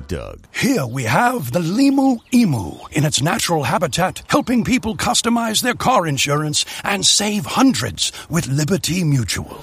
Doug. Here we have the Limu Emu in its natural habitat, helping people customize their car insurance and save hundreds with Liberty Mutual.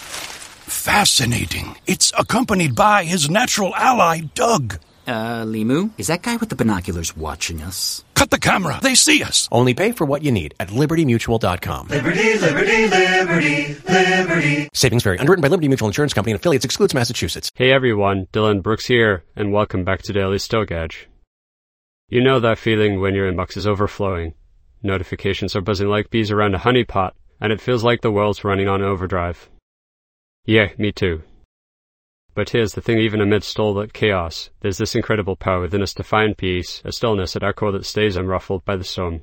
Fascinating. It's accompanied by his natural ally, Doug. Limu, is that guy with the binoculars watching us? Cut the camera. They see us. Only pay for what you need at LibertyMutual.com. Liberty, liberty, liberty, liberty. Savings vary. Underwritten by Liberty Mutual Insurance Company and affiliates. Excludes Massachusetts. Hey everyone, Dylan Brooks here, and welcome back to Daily Stoic Edge. You know that feeling when your inbox is overflowing. Notifications are buzzing like bees around a honeypot, and it feels like the world's running on overdrive. Yeah, me too. But here's the thing, even amidst all that chaos, there's this incredible power within us to find peace, a stillness at our core that stays unruffled by the storm.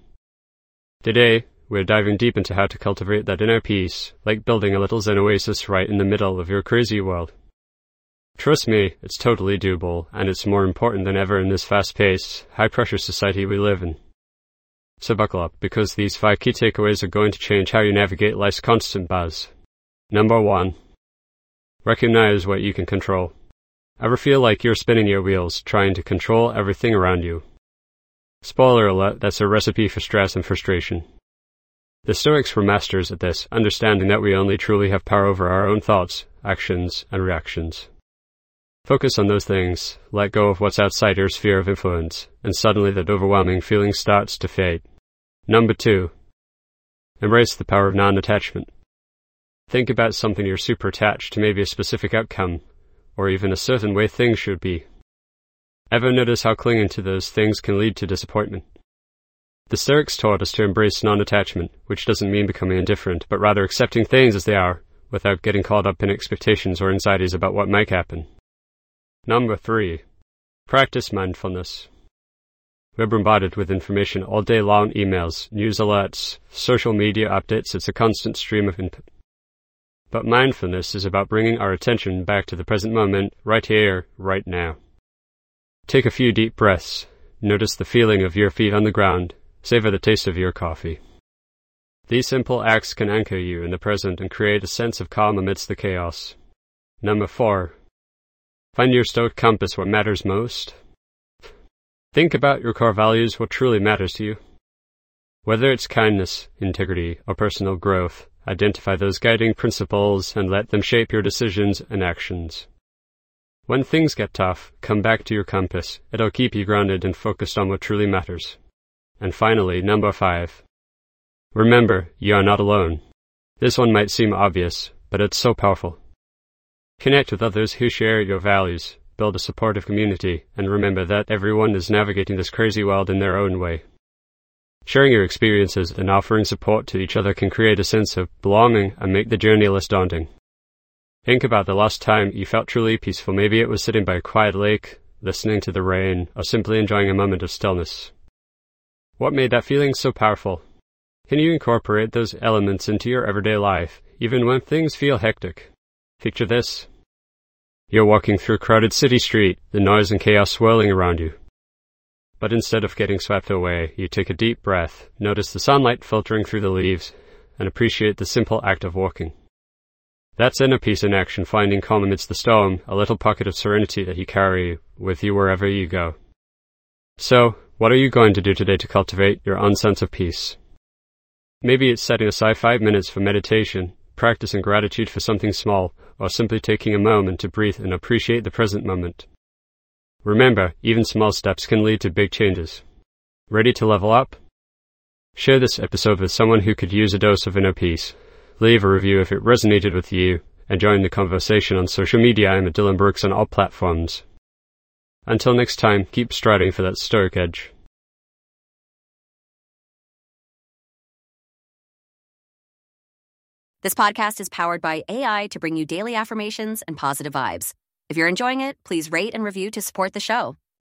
Today, we're diving deep into how to cultivate that inner peace, like building a little zen oasis right in the middle of your crazy world. Trust me, it's totally doable, and it's more important than ever in this fast-paced, high-pressure society we live in. So buckle up, because these 5 key takeaways are going to change how you navigate life's constant buzz. Number 1. Recognize what you can control. Ever feel like you're spinning your wheels, trying to control everything around you? Spoiler alert, that's a recipe for stress and frustration. The Stoics were masters at this, understanding that we only truly have power over our own thoughts, actions, and reactions. Focus on those things, let go of what's outside your sphere of influence, and suddenly that overwhelming feeling starts to fade. Number 2. Embrace the power of non-attachment. Think about something you're super attached to, maybe a specific outcome, or even a certain way things should be. Ever notice how clinging to those things can lead to disappointment? The Stoics taught us to embrace non-attachment, which doesn't mean becoming indifferent, but rather accepting things as they are, without getting caught up in expectations or anxieties about what might happen. Number 3. Practice mindfulness. We're bombarded with information all day long, emails, news alerts, social media updates. It's a constant stream of input. But mindfulness is about bringing our attention back to the present moment, right here, right now. Take a few deep breaths. Notice the feeling of your feet on the ground. Savor the taste of your coffee. These simple acts can anchor you in the present and create a sense of calm amidst the chaos. Number 4. Find your Stoic compass, what matters most. Think about your core values, what truly matters to you. Whether it's kindness, integrity, or personal growth, identify those guiding principles and let them shape your decisions and actions. When things get tough, come back to your compass. It'll keep you grounded and focused on what truly matters. And finally, number 5. Remember, you are not alone. This one might seem obvious, but it's so powerful. Connect with others who share your values, build a supportive community, and remember that everyone is navigating this crazy world in their own way. Sharing your experiences and offering support to each other can create a sense of belonging and make the journey less daunting. Think about the last time you felt truly peaceful. Maybe it was sitting by a quiet lake, listening to the rain, or simply enjoying a moment of stillness. What made that feeling so powerful? Can you incorporate those elements into your everyday life, even when things feel hectic? Picture this. You're walking through a crowded city street, the noise and chaos swirling around you. But instead of getting swept away, you take a deep breath, notice the sunlight filtering through the leaves, and appreciate the simple act of walking. That's inner peace in action, finding calm amidst the storm, a little pocket of serenity that you carry with you wherever you go. So, what are you going to do today to cultivate your own sense of peace? Maybe it's setting aside 5 minutes for meditation, practicing gratitude for something small, or simply taking a moment to breathe and appreciate the present moment. Remember, even small steps can lead to big changes. Ready to level up? Share this episode with someone who could use a dose of inner peace. Leave a review if it resonated with you, and join the conversation on social media. I'm at Dylan Brooks on all platforms. Until next time, keep striding for that Stoic edge. This podcast is powered by AI to bring you daily affirmations and positive vibes. If you're enjoying it, please rate and review to support the show.